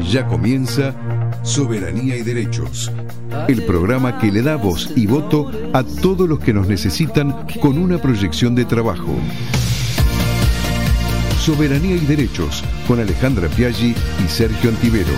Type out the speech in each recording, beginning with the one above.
Ya comienza Soberanía y Derechos, el programa que le da voz y voto a todos los que nos necesitan con una proyección de trabajo. Soberanía y Derechos, con Alejandra Piaggi y Sergio Antivero.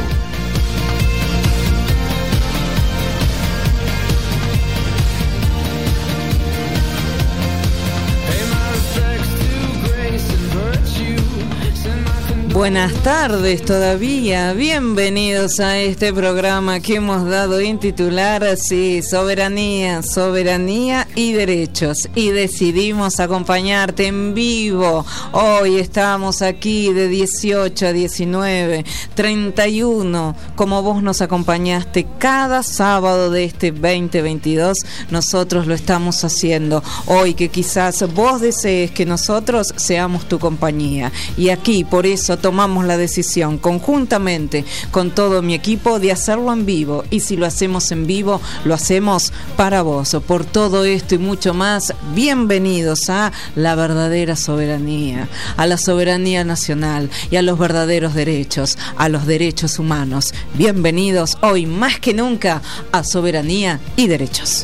Buenas tardes todavía, bienvenidos a este programa que hemos dado en titular así, Soberanía, Soberanía y Derechos, y decidimos acompañarte en vivo. Hoy estamos aquí de 18 a 19, 31, como vos nos acompañaste cada sábado de este 2022, nosotros lo estamos haciendo. Hoy que quizás vos desees que nosotros seamos tu compañía, y aquí por eso tomamos la decisión conjuntamente con todo mi equipo de hacerlo en vivo, y si lo hacemos en vivo, lo hacemos para vos. Por todo esto y mucho más, bienvenidos a la verdadera soberanía, a la soberanía nacional y a los verdaderos derechos, a los derechos humanos. Bienvenidos hoy más que nunca a Soberanía y Derechos.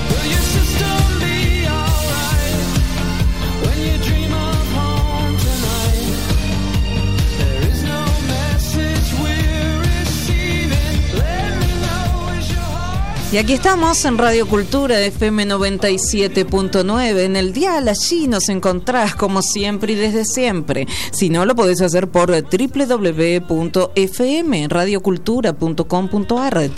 Y aquí estamos en Radio Cultura FM 97.9 en el dial. Allí nos encontrás como siempre y desde siempre. Si no, lo podés hacer por www.fmradiocultura.com.ar,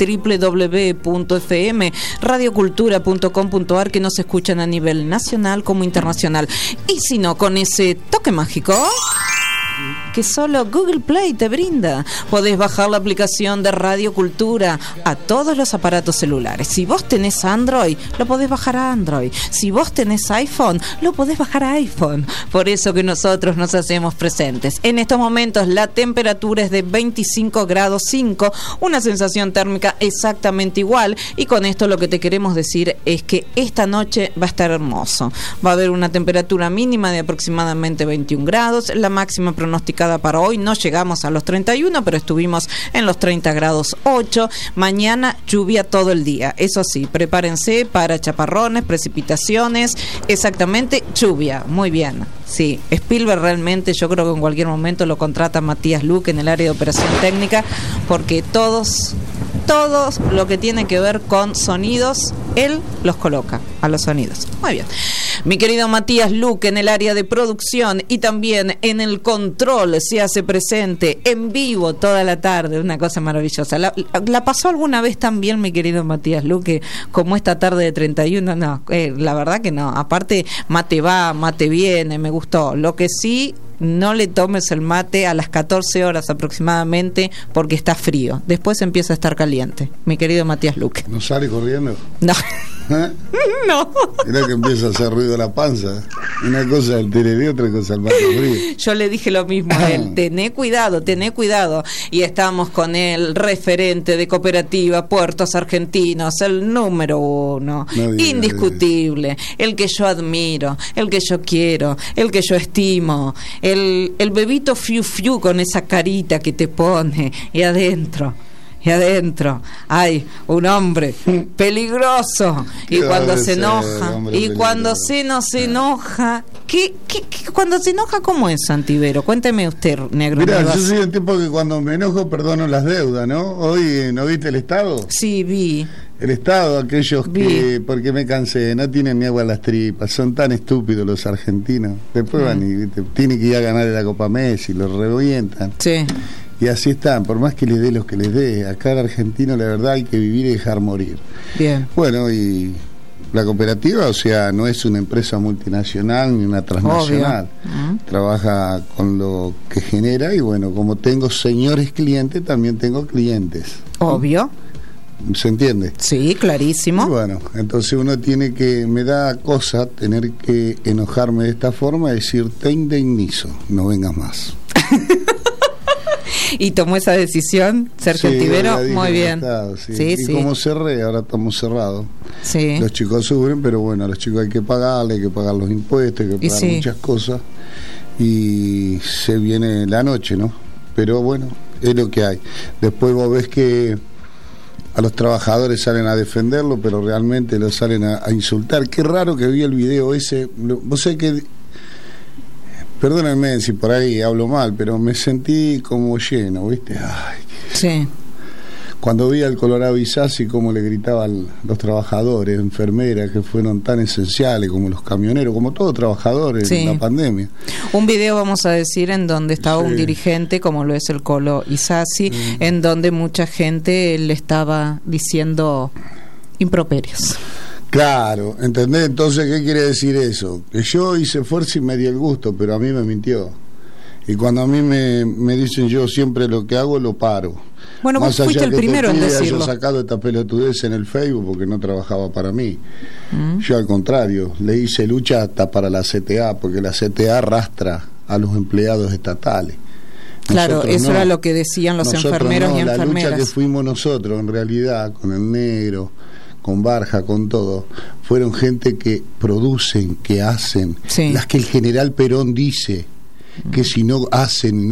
www.fmradiocultura.com.ar, que nos escuchan a nivel nacional como internacional. Y si no, con ese toque mágico que solo Google Play te brinda, podés bajar la aplicación de Radio Cultura a todos los aparatos celulares. Si vos tenés Android, lo podés bajar a Android. Si vos tenés iPhone, lo podés bajar a iPhone. Por eso que nosotros nos hacemos presentes. En estos momentos la temperatura es de 25 grados 5, una sensación térmica exactamente igual, y con esto lo que te queremos decir es que esta noche va a estar hermoso. Va a haber una temperatura mínima de aproximadamente 21 grados, la máxima pronosticada para hoy no llegamos a los 31, pero estuvimos en los 30 grados 8. Mañana lluvia todo el día. Eso sí, prepárense para chaparrones, precipitaciones, exactamente lluvia. Muy bien. Sí, Spielberg realmente yo creo que en cualquier momento lo contrata Matías Luque en el área de operación técnica, porque todos lo que tiene que ver con sonidos, él los coloca a los sonidos. Muy bien. Mi querido Matías Luque en el área de producción y también en el control se hace presente en vivo toda la tarde, una cosa maravillosa. ¿La pasó alguna vez tan bien, mi querido Matías Luque, como esta tarde de 31? No, la verdad que no. Aparte, mate va, mate viene, me gustó. Lo que sí, no le tomes el mate a las 14 horas aproximadamente porque está frío. Después empieza a estar caliente. Mi querido Matías Luque. ¿No sale corriendo? No. ¿Eh? No. Mira que empieza a hacer ruido la panza. Una cosa el tereré, otra cosa el mate frío. Yo le dije lo mismo a él. Tené cuidado. Y estamos con el referente de Cooperativa Puertos Argentinos, el número 1, indiscutible, el que yo admiro, el que yo quiero, el que yo estimo, el bebito fiu fiu con esa carita que te pone y adentro hay un hombre peligroso. Y cuando se enoja, cuando se enoja, ¿cómo es, Antivero? Cuénteme usted, negro. Mirá, yo soy un tipo que cuando me enojo perdono las deudas, ¿no? Hoy, ¿no viste el Estado? Sí, vi. El Estado, aquellos que, porque me cansé, no tienen ni agua en las tripas, son tan estúpidos los argentinos. Después van y tienen que ir a ganar la Copa Messi, los revientan. Sí. Y así están, por más que les dé los que les dé. Acá en argentino la verdad hay que vivir y dejar morir. Bien. Bueno, y la cooperativa, o sea, no es una empresa multinacional ni una transnacional. Trabaja con lo que genera, y bueno, como tengo señores clientes, también tengo clientes. Obvio. ¿Se entiende? Sí, clarísimo. Y bueno, entonces uno tiene que, me da cosa tener que enojarme de esta forma y decir, te indemnizo, no vengas más. Y tomó esa decisión, Sergio Antivero, muy bien. Estado, sí. Y como cerré, ahora estamos cerrados. Sí. Los chicos sufren, pero bueno, a los chicos hay que pagar los impuestos, hay que pagar muchas cosas. Y se viene la noche, ¿no? Pero bueno, es lo que hay. Después vos ves que a los trabajadores salen a defenderlo, pero realmente lo salen a insultar. Qué raro que vi el video ese. Vos sabés que, perdónenme si por ahí hablo mal, pero me sentí como lleno, ¿viste? Ay, sí. Cuando vi al Colorado Isasi cómo le gritaban los trabajadores, enfermeras que fueron tan esenciales, como los camioneros, como todos trabajadores en la pandemia. Un video, vamos a decir, en donde estaba un dirigente, como lo es el Colo Isasi, en donde mucha gente le estaba diciendo improperios. Claro, ¿entendés? Entonces, ¿qué quiere decir eso? Que yo hice fuerza y me di el gusto, pero a mí me mintió. Y cuando a mí me dicen, yo siempre lo que hago lo paro. Bueno, vos fuiste el primero en decirlo. Yo he sacado esta pelotudez en el Facebook porque no trabajaba para mí. Yo al contrario, le hice lucha hasta para la CTA, porque la CTA arrastra a los empleados estatales. Claro, nosotros eso era lo que decían los enfermeros y enfermeras. La lucha que fuimos nosotros, en realidad, con el negro, con Barja, con todo, fueron gente que producen, que hacen, las que el general Perón dice que si no hacen,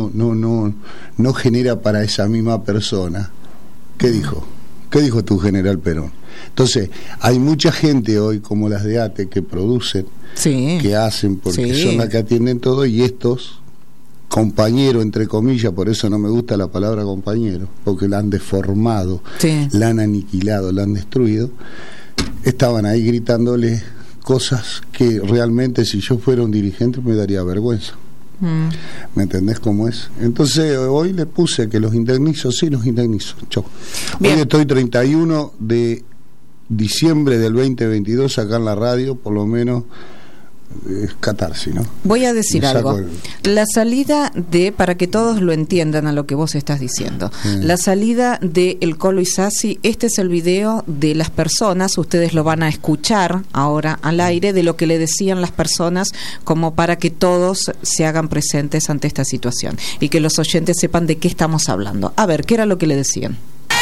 no genera para esa misma persona. ¿Qué dijo? ¿Qué dijo tu general Perón? Entonces, hay mucha gente hoy, como las de ATE, que producen, que hacen, porque son las que atienden todo, y estos compañeros, entre comillas, por eso no me gusta la palabra compañero, porque la han deformado, la han aniquilado, la han destruido, estaban ahí gritándole cosas que realmente, si yo fuera un dirigente, me daría vergüenza. ¿Me entendés cómo es? Entonces hoy le puse que los indemnizo, los indemnizo. Hoy estoy 31 de diciembre del 2022 acá en la radio, por lo menos es catarsis, ¿no? Voy a decir algo. La salida de, para que todos lo entiendan a lo que vos estás diciendo, la salida de el Colo Isasi, este es el video de las personas, ustedes lo van a escuchar ahora al aire, de lo que le decían las personas, como para que todos se hagan presentes ante esta situación y que los oyentes sepan de qué estamos hablando. A ver, ¿qué era lo que le decían?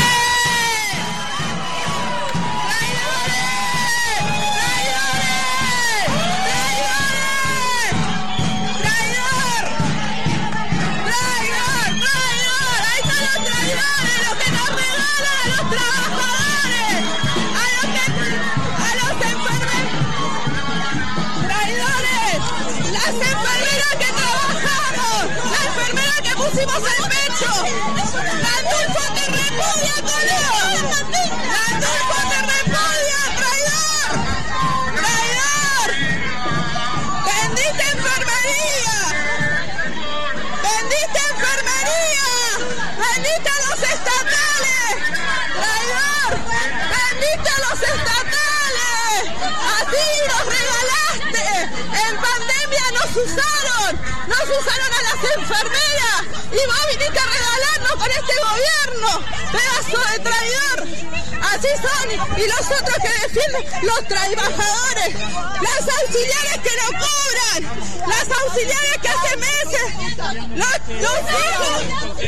Nos usaron a las enfermeras y vos viniste a regalarnos con este gobierno, pedazo de traidor. Así son, y los otros que defienden, los trabajadores, las auxiliares que no cobran, las auxiliares que hace meses, los hijos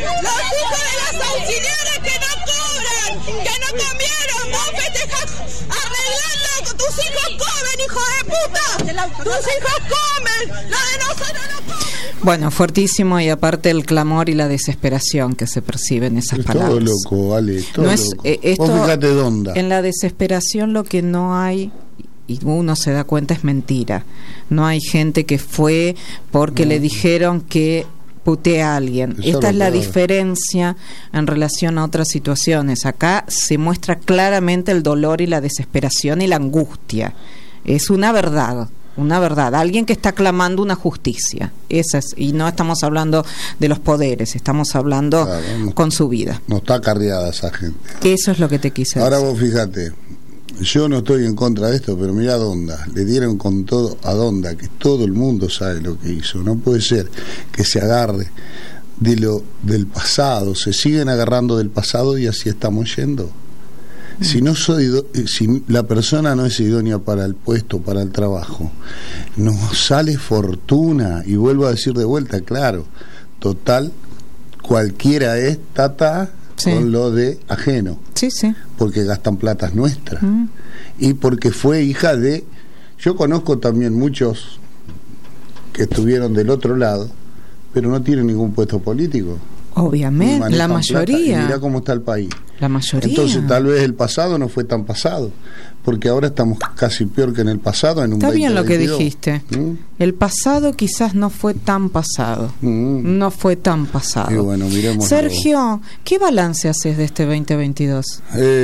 de las auxiliares que no cobran, que no comieron, vos festejás arreglando, tus hijos comen, hijo de puta, tus hijos comen, lo de nosotros no comen. Bueno, fuertísimo, y aparte el clamor y la desesperación que se percibe en esas palabras. Todo loco, Ale, todo no loco. Esto, vos fíjate dónde. En la desesperación lo que no hay, y uno se da cuenta, es mentira. No hay gente que fue porque le dijeron que putee a alguien. Esta es la diferencia en relación a otras situaciones. Acá se muestra claramente el dolor y la desesperación y la angustia. Es una verdad. Una verdad, alguien que está clamando una justicia. Esa es, y no estamos hablando de los poderes, estamos hablando con su vida. No está acarreada esa gente. Eso es lo que te quise decir. Ahora vos fíjate, yo no estoy en contra de esto, pero mirá a Donda, le dieron con todo a Donda, que todo el mundo sabe lo que hizo. No puede ser que se agarre del pasado, se siguen agarrando del pasado y así estamos yendo. Si la persona no es idónea para el puesto, para el trabajo, nos sale fortuna. Y vuelvo a decir de vuelta, claro, total, cualquiera es tata con lo de ajeno. Porque gastan platas nuestras. Y porque fue hija de... Yo conozco también muchos que estuvieron del otro lado, pero no tienen ningún puesto político. Obviamente, la mayoría. Plata, y mirá cómo está el país. La mayoría. Entonces tal vez el pasado no fue tan pasado, porque ahora estamos casi peor que en el pasado. En un Está bien 2022. lo que dijiste. El pasado quizás no fue tan pasado. No fue tan pasado. Y bueno, miremos. Sergio, ¿qué balance haces de este 2022?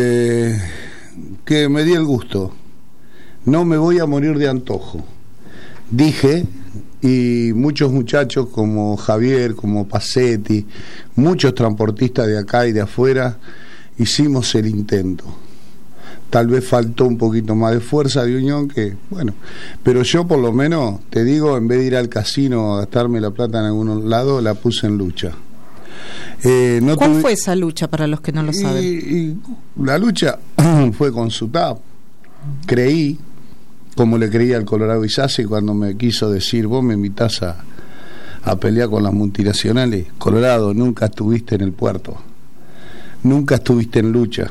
Que me di el gusto. No me voy a morir de antojo. Dije, y muchos muchachos como Javier, como Pacetti, muchos transportistas de acá y de afuera, hicimos el intento. Tal vez faltó un poquito más de fuerza, de unión, que bueno, pero yo por lo menos, te digo, en vez de ir al casino a gastarme la plata en algún lado, la puse en lucha. ¿Cuál fue esa lucha para los que no lo saben? La lucha fue con SUTAP. Creí, como le creía al Colorado Isasi cuando me quiso decir, vos me invitás a pelear con las multinacionales. Colorado, nunca estuviste en el puerto, nunca estuviste en lucha.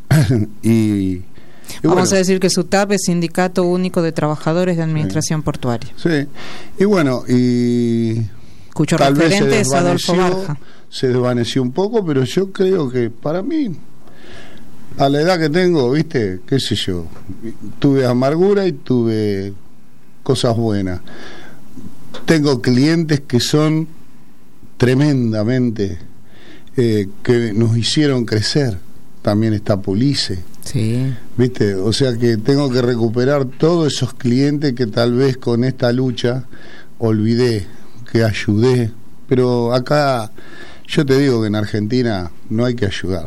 y Vamos a decir que SUTAP es Sindicato Único de Trabajadores de Administración Portuaria. Sí, y bueno, cuyo referente es Adolfo Barja. Se desvaneció un poco, pero yo creo que para mí, a la edad que tengo, viste, qué sé yo, tuve amargura y tuve cosas buenas. Tengo clientes que son tremendamente que nos hicieron crecer. También está Pulice, sí, viste, o sea que tengo que recuperar todos esos clientes que tal vez con esta lucha olvidé, que ayudé. Pero acá yo te digo que en Argentina no hay que ayudar.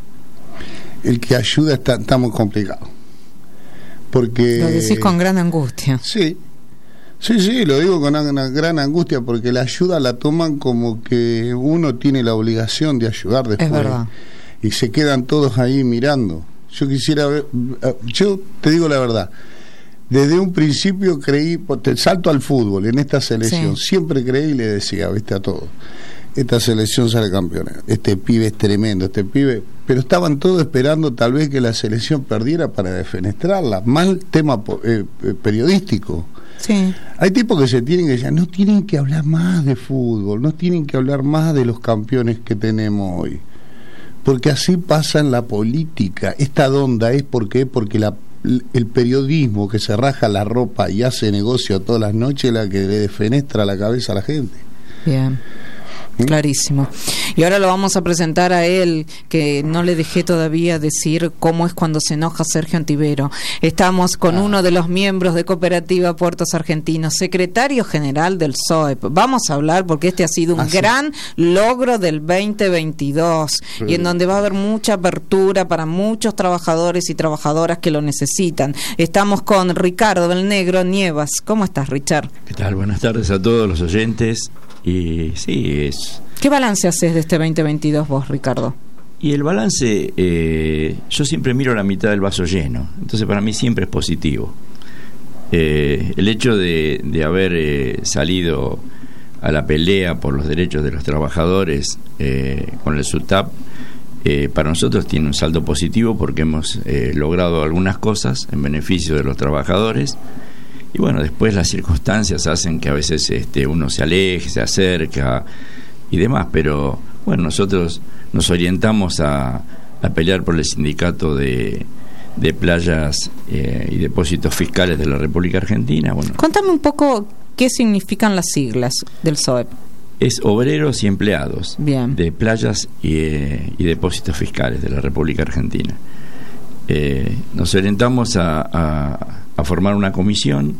El que ayuda está muy complicado, porque lo decís con gran angustia. Sí, lo digo con una gran angustia, porque la ayuda la toman como que uno tiene la obligación de ayudar después. Es verdad. Y se quedan todos ahí mirando. Yo quisiera ver, yo te digo la verdad, desde un principio creí, salto al fútbol en esta selección, sí. Siempre creí y le decía, viste, a todos, esta selección sale campeona, este pibe es tremendo, este pibe, pero estaban todos esperando tal vez que la selección perdiera para defenestrarla. Mal tema periodístico. Sí. Hay tipos que se tienen que decir, no tienen que hablar más de fútbol, no tienen que hablar más de los campeones que tenemos hoy, porque así pasa en la política. Esta onda es porque el periodismo que se raja la ropa y hace negocio todas las noches, la que le defenestra la cabeza a la gente. Bien. Clarísimo. Y ahora lo vamos a presentar a él, que no le dejé todavía decir cómo es cuando se enoja Sergio Antivero. Estamos con uno de los miembros de Cooperativa Puertos Argentinos, secretario general del SOEP. Vamos a hablar porque este ha sido un gran logro del 2022, y en donde va a haber mucha apertura para muchos trabajadores y trabajadoras que lo necesitan. Estamos con Ricardo del Negro Nievas. ¿Cómo estás, Richard? ¿Qué tal? Buenas tardes a todos los oyentes. Y sí, es... ¿Qué balance haces de este 2022 vos, Ricardo? Y el balance, yo siempre miro la mitad del vaso lleno, entonces para mí siempre es positivo. El hecho de haber salido a la pelea por los derechos de los trabajadores con el SUTAP, para nosotros tiene un saldo positivo, porque hemos logrado algunas cosas en beneficio de los trabajadores. Y bueno, después las circunstancias hacen que a veces uno se aleje, se acerca y demás, pero bueno, nosotros nos orientamos a pelear por el sindicato de playas y depósitos fiscales de la República Argentina. Bueno, contame un poco qué significan las siglas del SOEP. Es obreros y empleados. Bien. De playas y depósitos fiscales de la República Argentina. Nos orientamos a formar una comisión.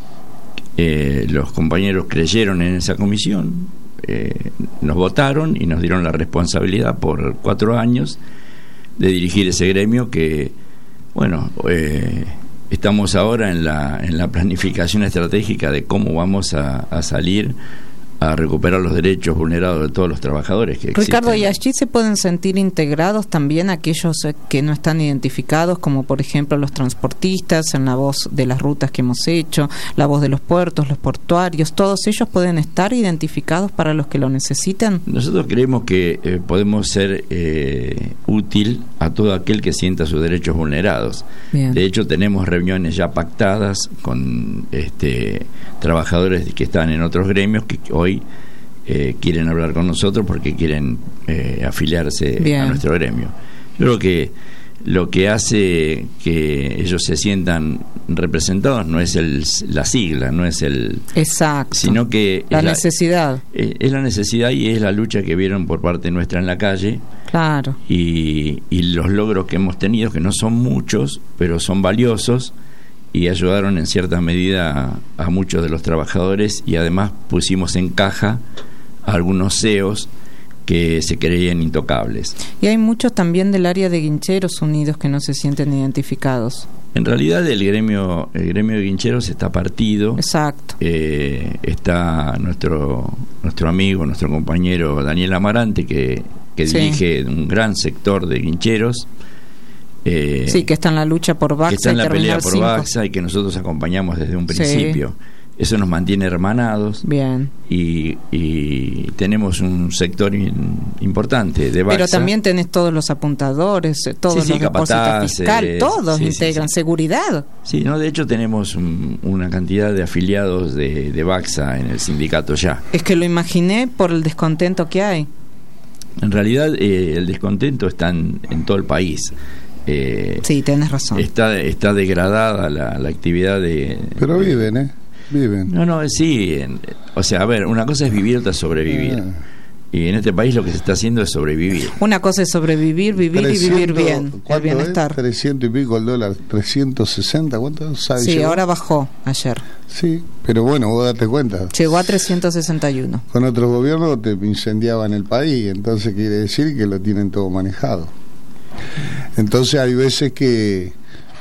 Los compañeros creyeron en esa comisión, nos votaron y nos dieron la responsabilidad por 4 años de dirigir ese gremio, que bueno, estamos ahora en la planificación estratégica de cómo vamos a salir a recuperar los derechos vulnerados de todos los trabajadores que existen. Ricardo, ¿y allí se pueden sentir integrados también aquellos que no están identificados, como por ejemplo los transportistas, en la voz de las rutas que hemos hecho, la voz de los puertos, los portuarios? ¿Todos ellos pueden estar identificados para los que lo necesitan? Nosotros creemos que podemos ser útil a todo aquel que sienta sus derechos vulnerados. Bien. De hecho, tenemos reuniones ya pactadas con trabajadores que están en otros gremios, que hoy quieren hablar con nosotros porque quieren afiliarse Bien. a nuestro gremio. Yo creo que lo que hace que ellos se sientan representados no es la sigla, no es el... Exacto. Sino que la necesidad. Es la necesidad y es la lucha que vieron por parte nuestra en la calle. Claro. Y los logros que hemos tenido, que no son muchos, pero son valiosos, y ayudaron en cierta medida a muchos de los trabajadores, y además pusimos en caja a algunos CEOs que se creían intocables. Y hay muchos también del área de Guincheros Unidos que no se sienten identificados. En realidad el gremio de guincheros está partido. Exacto. Está nuestro amigo, nuestro compañero Daniel Amarante, que Sí. dirige un gran sector de guincheros. Sí, que está en la lucha por Baxa. Que está en la pelea por 5. Baxa y que nosotros acompañamos desde un principio. Sí. Eso nos mantiene hermanados. Bien. Y tenemos un sector importante de Baxa. Pero también tenés todos los apuntadores, todos los depósitos fiscales, todos integran seguridad. Sí, no, de hecho tenemos una cantidad de afiliados de Baxa en el sindicato ya. Es que lo imaginé por el descontento que hay. En realidad el descontento está en todo el país. Sí, tenés razón. Está degradada la actividad de... Pero viven, viven. No, sí. O sea, a ver, una cosa es vivir, otra es sobrevivir. Y en este país lo que se está haciendo es sobrevivir. Una cosa es sobrevivir, vivir 300, y vivir bien. El bienestar. 300 y pico el dólar, 360, ¿cuánto sabe? Sí, ahora bajó ayer. Sí, pero bueno, vos date cuenta. Llegó a 361. Con otros gobiernos te incendiaban el país, entonces quiere decir que lo tienen todo manejado. Entonces hay veces que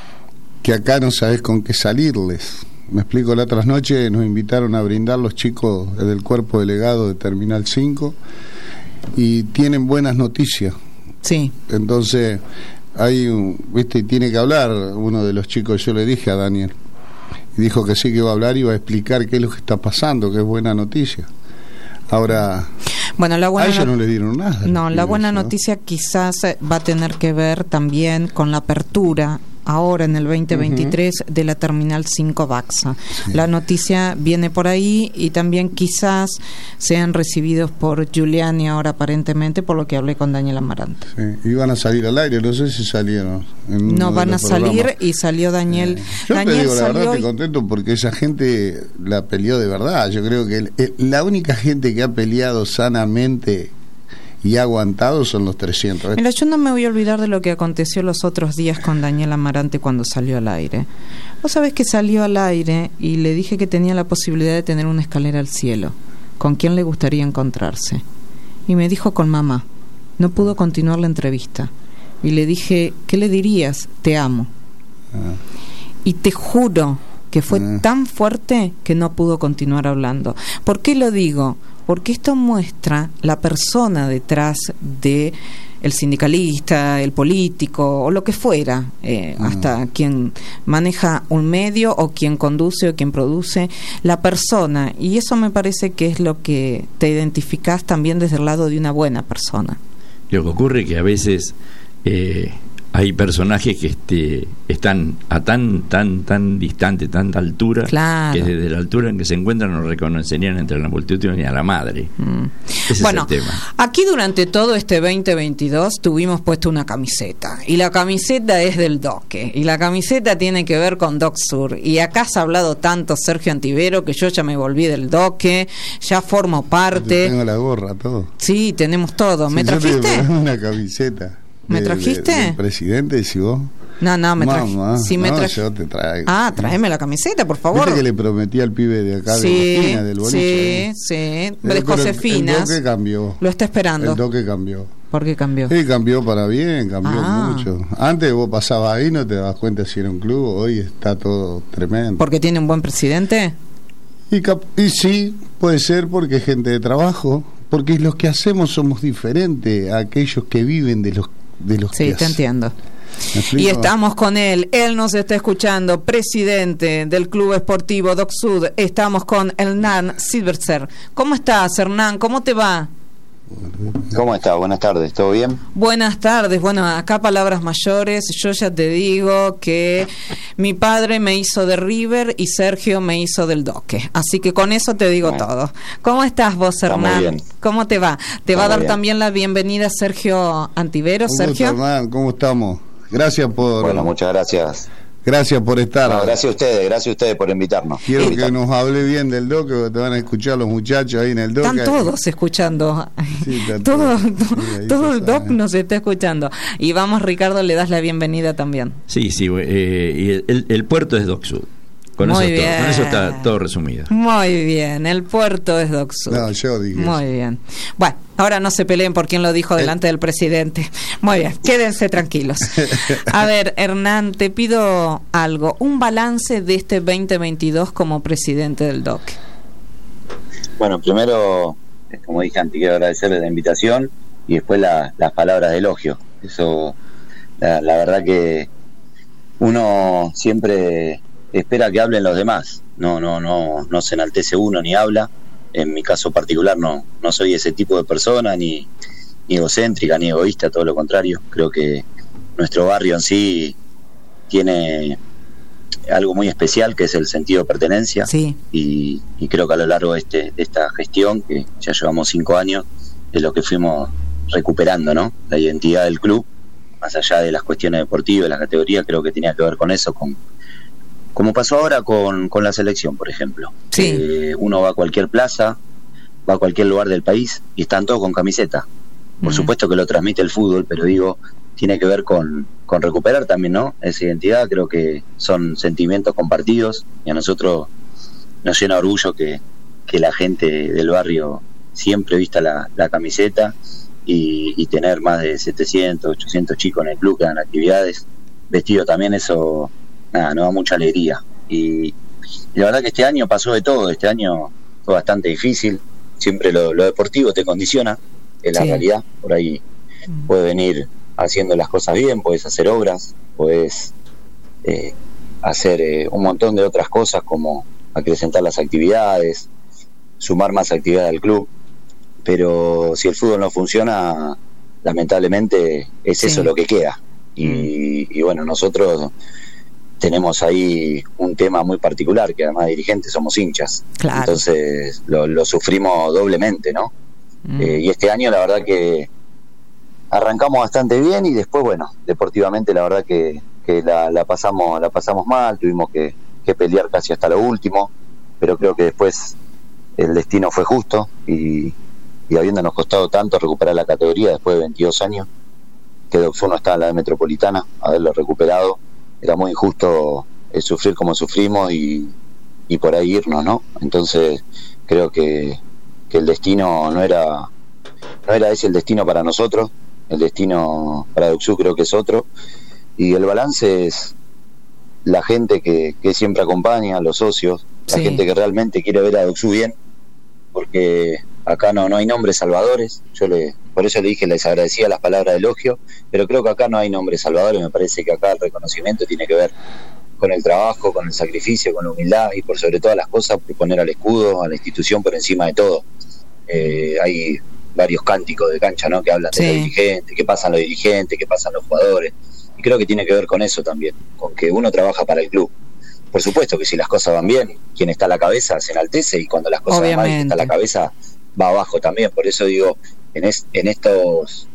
acá no sabes con qué salirles. Me explico, la otra noche nos invitaron a brindar los chicos del cuerpo delegado de Terminal 5 y tienen buenas noticias. Sí. Entonces viste, tiene que hablar uno de los chicos, yo le dije a Daniel, y dijo que sí, que iba a hablar y iba a explicar qué es lo que está pasando, que es buena noticia. Ahora, bueno, la buena a ellos no le dieron nada. No, la buena noticia quizás va a tener que ver también con la apertura ahora en el 2023 de la Terminal 5 Baxa. Sí. La noticia viene por ahí y también quizás sean recibidos por Giuliani ahora aparentemente, por lo que hablé con Daniel Amarante. Sí, iban a salir al aire, no sé si salieron. No van a salir y salió Daniel. Yo Daniel te digo, la verdad, estoy contento porque esa gente la peleó de verdad. Yo creo que la única gente que ha peleado sanamente y ha aguantado son los 300. Mira, yo no me voy a olvidar de lo que aconteció los otros días con Daniel Amarante cuando salió al aire. Vos sabés que salió al aire y le dije que tenía la posibilidad de tener una escalera al cielo. ¿Con quién le gustaría encontrarse? Y me dijo con mamá. No pudo continuar la entrevista. Y le dije, ¿qué le dirías? Te amo. Y te juro que fue tan fuerte que no pudo continuar hablando. ¿Por qué lo digo? Porque esto muestra la persona detrás de el sindicalista, el político o lo que fuera, hasta quien maneja un medio o quien conduce o quien produce, la persona. Y eso me parece que es lo que te identificás también desde el lado de una buena persona. Lo que ocurre es que a veces hay personajes que están a tan distante, tanta altura, claro, que desde la altura en que se encuentran no reconocerían entre la multitud ni a la madre. Ese bueno, es el tema. Aquí durante todo este 2022 tuvimos puesto una camiseta, y la camiseta es del Doque, y la camiseta tiene que ver con Doc Sur, y acá has hablado tanto, Sergio Antivero, que yo ya me volví del Doque, ya formo parte. Yo tengo la gorra, todo. Sí, tenemos todo. Sí, ¿Me trajiste? Una camiseta. ¿Me trajiste? Del presidente, si vos. No, me traje. Sí, me traje. Yo te traigo. Ah, tráeme la camiseta, por favor. ¿Viste que le prometí al pibe de acá de Josefina, del boliche? Sí, de Josefina. El Doque cambió. Lo está esperando. El Doque cambió. ¿Por qué cambió? Sí, cambió para bien, cambió mucho. Antes vos pasabas ahí, no te dabas cuenta si era un club, hoy está todo tremendo. ¿Porque tiene un buen presidente? Y sí, puede ser porque es gente de trabajo, porque los que hacemos somos diferentes a aquellos que viven de los sí, te entiendo. Y estamos con él nos está escuchando, presidente del Club Esportivo Doc Sud. Estamos con Hernán Silverser. ¿Cómo estás, Hernán? ¿Cómo te va? ¿Cómo estás? Buenas tardes, ¿todo bien? Buenas tardes. Bueno, acá palabras mayores. Yo ya te digo que mi padre me hizo de River y Sergio me hizo del Doque. Así que con eso te digo todo. ¿Cómo estás vos, Hernán? Bien. ¿Cómo te va? Te va a dar también la bienvenida Sergio Antivero. Sergio. Hernán, ¿cómo estamos? Gracias por... Bueno, muchas gracias. Gracias por estar. No, gracias a ustedes por invitarnos. Quiero que nos hable bien del Doque, porque te van a escuchar los muchachos ahí en el Doque. Están todos escuchando. Sí, todo el Doc nos está escuchando. Y vamos, Ricardo, le das la bienvenida también. Sí, y el puerto es Doc Sud. Con eso está todo resumido. Muy bien, el puerto es Doc Sud. No, yo dije muy eso. Bien. Bueno, ahora no se peleen por quién lo dijo delante del presidente. Muy bien, quédense tranquilos. A ver, Hernán, te pido algo. Un balance de este 2022 como presidente del DOC. Bueno, primero, como dije antes, quiero agradecerles la invitación y después las palabras de elogio. Eso, la verdad que uno siempre espera que hablen los demás, no se enaltece uno ni habla. En mi caso particular no soy ese tipo de persona, ni egocéntrica ni egoísta, todo lo contrario. Creo que nuestro barrio en sí tiene algo muy especial, que es el sentido de pertenencia. Sí. Y creo que a lo largo de esta gestión, que ya llevamos 5 años, es lo que fuimos recuperando, ¿no? La identidad del club, más allá de las cuestiones deportivas, la categoría, creo que tenía que ver con eso, como pasó ahora con la selección, por ejemplo. Sí. Uno va a cualquier plaza, va a cualquier lugar del país y están todos con camiseta. Por supuesto que lo transmite el fútbol, pero digo, tiene que ver con recuperar también, ¿no? Esa identidad. Creo que son sentimientos compartidos y a nosotros nos llena orgullo que la gente del barrio siempre vista la camiseta y tener más de 700, 800 chicos en el club que dan actividades vestidos también. Eso, nada, nos da mucha alegría. Y la verdad que este año pasó de todo. Este año fue bastante difícil. Siempre lo deportivo te condiciona, es la realidad. Por ahí puedes venir haciendo las cosas bien, puedes hacer obras, puedes hacer un montón de otras cosas, como acrecentar las actividades, sumar más actividad al club. Pero si el fútbol no funciona, lamentablemente es eso lo que queda. Y bueno, nosotros tenemos ahí un tema muy particular, que además de dirigentes somos hinchas. Claro. Entonces lo sufrimos doblemente, ¿no? Y este año la verdad que arrancamos bastante bien y después, bueno, deportivamente la verdad que la pasamos mal, tuvimos que pelear casi hasta lo último, pero creo que después el destino fue justo y habiéndonos costado tanto recuperar la categoría después de 22 años, que Doc Sud no estaba en la Metropolitana, haberlo recuperado, era muy injusto sufrir como sufrimos y por ahí irnos, ¿no? Entonces creo que el destino no era ese el destino para nosotros. El destino para Doc Sud creo que es otro, y el balance es la gente que siempre acompaña, los socios, la gente que realmente quiere ver a Doc Sud bien, porque acá no hay nombres salvadores. Por eso le dije, les agradecía las palabras de elogio, pero creo que acá no hay nombres salvadores. Me parece que acá el reconocimiento tiene que ver con el trabajo, con el sacrificio, con la humildad y por sobre todas las cosas, por poner al escudo, a la institución por encima de todo. Hay varios cánticos de cancha, ¿no?, que hablan de los dirigentes, qué pasan los dirigentes, qué pasan los jugadores, y creo que tiene que ver con eso también, con que uno trabaja para el club. Por supuesto que si las cosas van bien, quien está a la cabeza se enaltece, y cuando las cosas van mal, quien está a la cabeza va abajo también. Por eso digo, en estos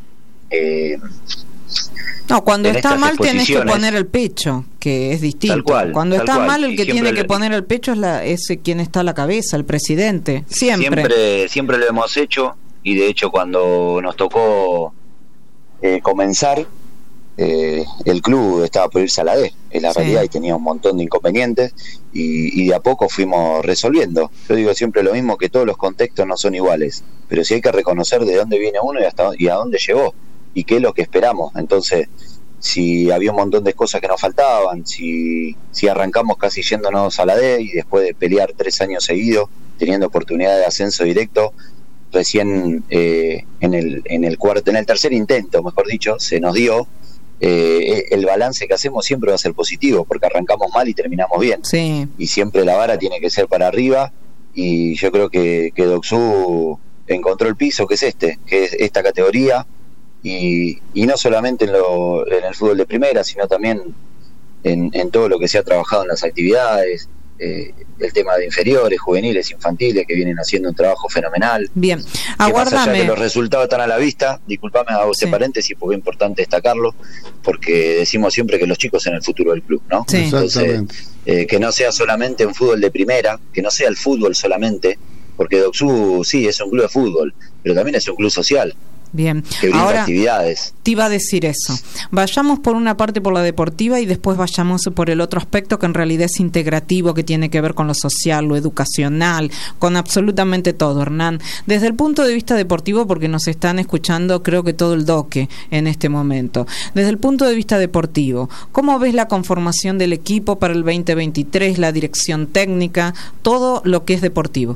cuando está mal tenés que poner el pecho, que es distinto. Tal cual, cuando está cual. mal, el que tiene que poner el pecho es quien está a la cabeza, el presidente. Siempre lo hemos hecho, y de hecho cuando nos tocó comenzar, el club estaba por irse a la D, es la realidad, y tenía un montón de inconvenientes, y de a poco fuimos resolviendo. Yo digo siempre lo mismo, que todos los contextos no son iguales, pero sí hay que reconocer de dónde viene uno y a dónde llegó, y qué es lo que esperamos. Entonces, si había un montón de cosas que nos faltaban, si arrancamos casi yéndonos a la D, y después de pelear 3 años seguidos, teniendo oportunidad de ascenso directo, recién en el tercer intento, mejor dicho, se nos dio. El balance que hacemos siempre va a ser positivo, porque arrancamos mal y terminamos bien, y siempre la vara tiene que ser para arriba, y yo creo que Doc Sud encontró el piso que es esta categoría, y no solamente en el fútbol de primera, sino también en todo lo que se ha trabajado en las actividades, el tema de inferiores, juveniles, infantiles, que vienen haciendo un trabajo fenomenal. Bien, aguárdame. Más allá que los resultados están a la vista, disculpame, hago este paréntesis porque es importante destacarlo, porque decimos siempre que los chicos son el futuro del club, ¿no? Sí. Entonces, que no sea solamente un fútbol de primera, que no sea el fútbol solamente, porque DOCSU sí es un club de fútbol, pero también es un club social. Bien, que brinda ahora actividades. Te iba a decir eso. Vayamos por una parte por la deportiva y después vayamos por el otro aspecto que en realidad es integrativo, que tiene que ver con lo social, lo educacional, con absolutamente todo, Hernán. Desde el punto de vista deportivo, porque nos están escuchando creo que todo el doque en este momento. Desde el punto de vista deportivo, ¿cómo ves la conformación del equipo para el 2023, la dirección técnica, todo lo que es deportivo?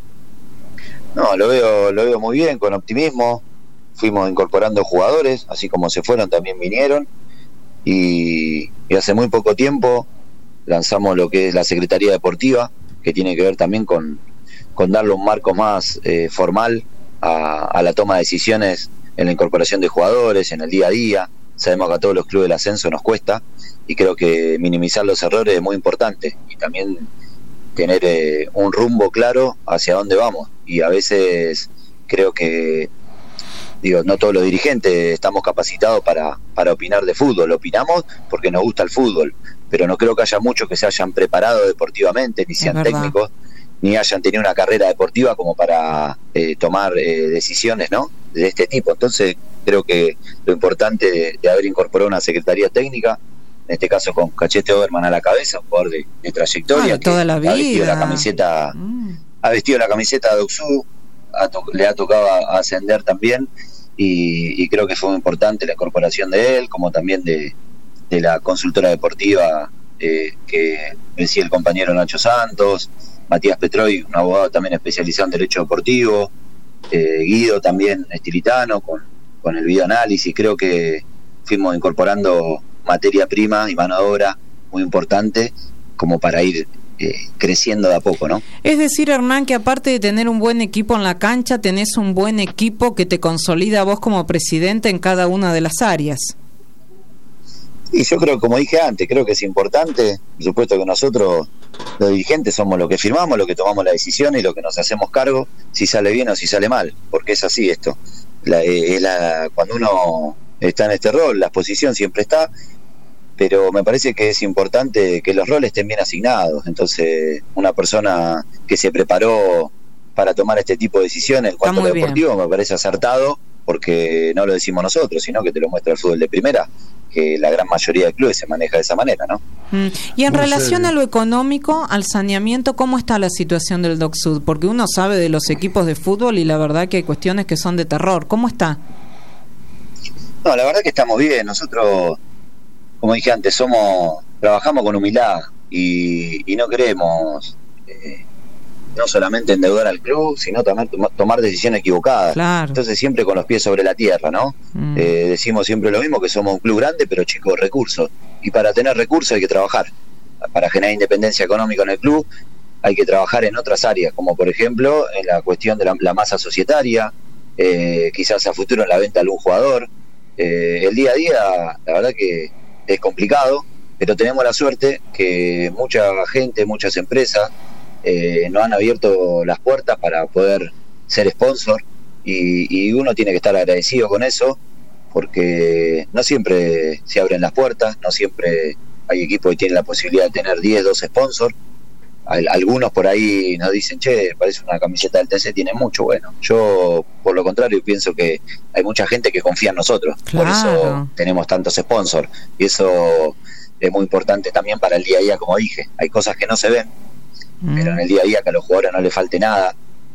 No, lo veo muy bien, con optimismo. Fuimos incorporando jugadores, así como se fueron también vinieron, y hace muy poco tiempo lanzamos lo que es la Secretaría Deportiva, que tiene que ver también con darle un marco más formal a la toma de decisiones en la incorporación de jugadores, en el día a día. Sabemos que a todos los clubes del ascenso nos cuesta, y creo que minimizar los errores es muy importante, y también tener un rumbo claro hacia dónde vamos. Y a veces creo que no todos los dirigentes estamos capacitados para opinar de fútbol. Opinamos porque nos gusta el fútbol, pero no creo que haya muchos que se hayan preparado deportivamente, ni sean técnicos, ni hayan tenido una carrera deportiva como para tomar decisiones, ¿no?, de este tipo. Entonces creo que lo importante de haber incorporado una secretaría técnica, en este caso con Cachete Oberman a la cabeza, un jugador de trayectoria, toda la vida. Ha vestido la camiseta de DOCSU, le ha tocado ascender también, y creo que fue muy importante la incorporación de él, como también de la consultora deportiva que decía el compañero Nacho Santos, Matías Petroy, un abogado también especializado en derecho deportivo, Guido también estilitano con el videoanálisis. Creo que fuimos incorporando materia prima y mano de obra muy importante como para ir creciendo de a poco, ¿no? Es decir, Hernán, que aparte de tener un buen equipo en la cancha, tenés un buen equipo que te consolida a vos como presidente en cada una de las áreas. Y yo creo, como dije antes, creo que es importante. Por supuesto que nosotros, los dirigentes, somos los que firmamos, los que tomamos la decisión y los que nos hacemos cargo, si sale bien o si sale mal, porque es así esto. Cuando uno está en este rol, la exposición siempre está, pero me parece que es importante que los roles estén bien asignados. Entonces, una persona que se preparó para tomar este tipo de decisiones en cuanto a lo deportivo me parece acertado, porque no lo decimos nosotros, sino que te lo muestra el fútbol de primera, que la gran mayoría de clubes se maneja de esa manera, ¿no? Y en relación a lo económico, al saneamiento, ¿cómo está la situación del DOCSUD? Porque uno sabe de los equipos de fútbol y la verdad que hay cuestiones que son de terror. ¿Cómo está? No, la verdad que estamos bien. Nosotros, como dije antes, trabajamos con humildad y no queremos no solamente endeudar al club, sino también tomar decisiones equivocadas. Claro. Entonces siempre con los pies sobre la tierra, ¿no? Decimos siempre lo mismo, que somos un club grande pero chico de recursos, y para tener recursos hay que trabajar. Para generar independencia económica en el club hay que trabajar en otras áreas, como por ejemplo en la cuestión de la masa societaria, quizás a futuro en la venta de algún jugador. El día a día, la verdad que es complicado, pero tenemos la suerte que mucha gente, muchas empresas nos han abierto las puertas para poder ser sponsor, y uno tiene que estar agradecido con eso, porque no siempre se abren las puertas, no siempre hay equipos que tienen la posibilidad de tener 10, 12 sponsors. Algunos por ahí nos dicen, che, parece una camiseta del TC, tiene mucho. Bueno, yo por lo contrario pienso que hay mucha gente que confía en nosotros. Claro. Por eso tenemos tantos sponsors, y eso es muy importante también para el día a día. Como dije, hay cosas que no se ven, pero en el día a día, que a los jugadores no les falte nada,